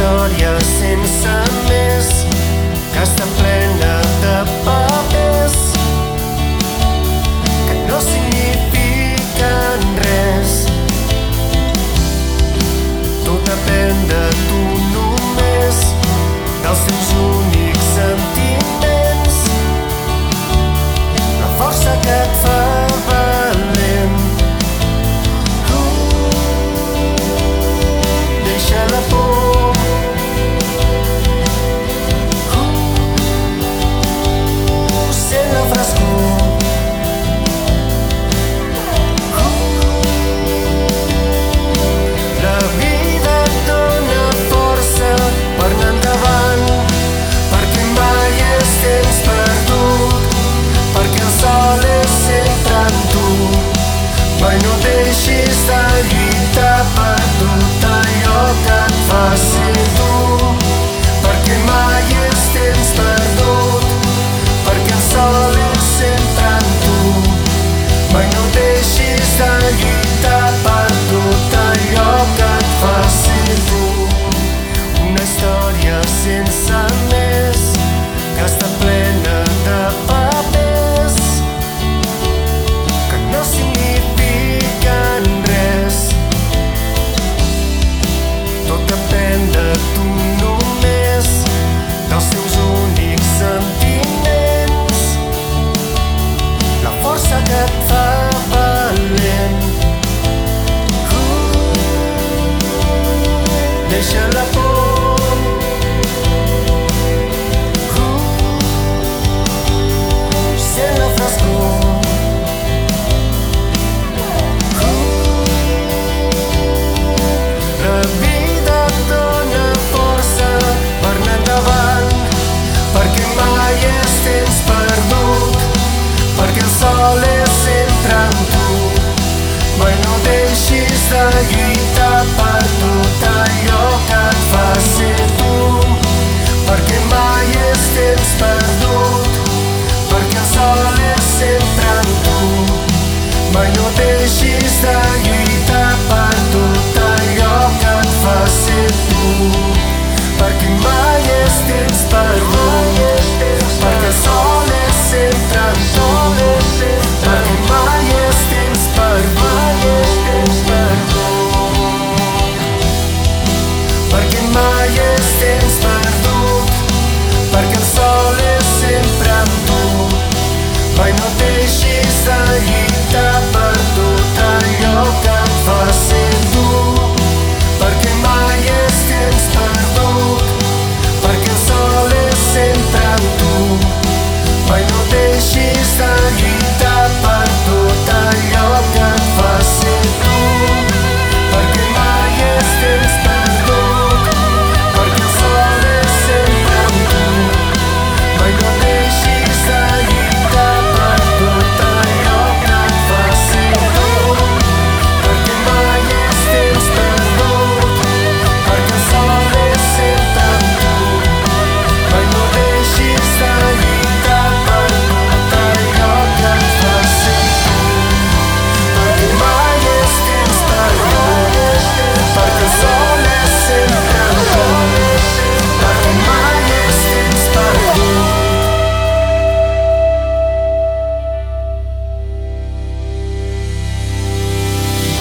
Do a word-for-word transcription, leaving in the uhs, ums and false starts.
història sense més, que està plena de papers que no signifiquen res. Tot depèn de tu només, dels teus únics sentiments, la força que et fa valent. Deixa la por, sent la frescor. La vida et dona força per anar endavant, perquè mai és temps perdut, perquè el sol és sempre amb tu. Mai no deixis de lluitar per tot allò que et fa ser tu, perquè mai és temps perdut, perquè el sol és sempre amb tu. Mai no deixis de lluitar per tot allò que et fa ser tu. Una història sense més, que està plena de papers que no signifiquen res. Tot depèn de tu només, dels teus únics sentiments, la força que et fa valent. Deixa la por, sent la frescor. La vida et dona força per anar endavant, perquè mai és temps perdut, perquè el sol és sempre amb tu. Mai no deixis de lluitar per tot allò que et fa ser tu, perquè mai és temps perdut, perquè el sol és sempre amb tu. Mai no deixis de lluitar per tot allò que et fa ser tu, perquè mai és temps perdut, perquè el sol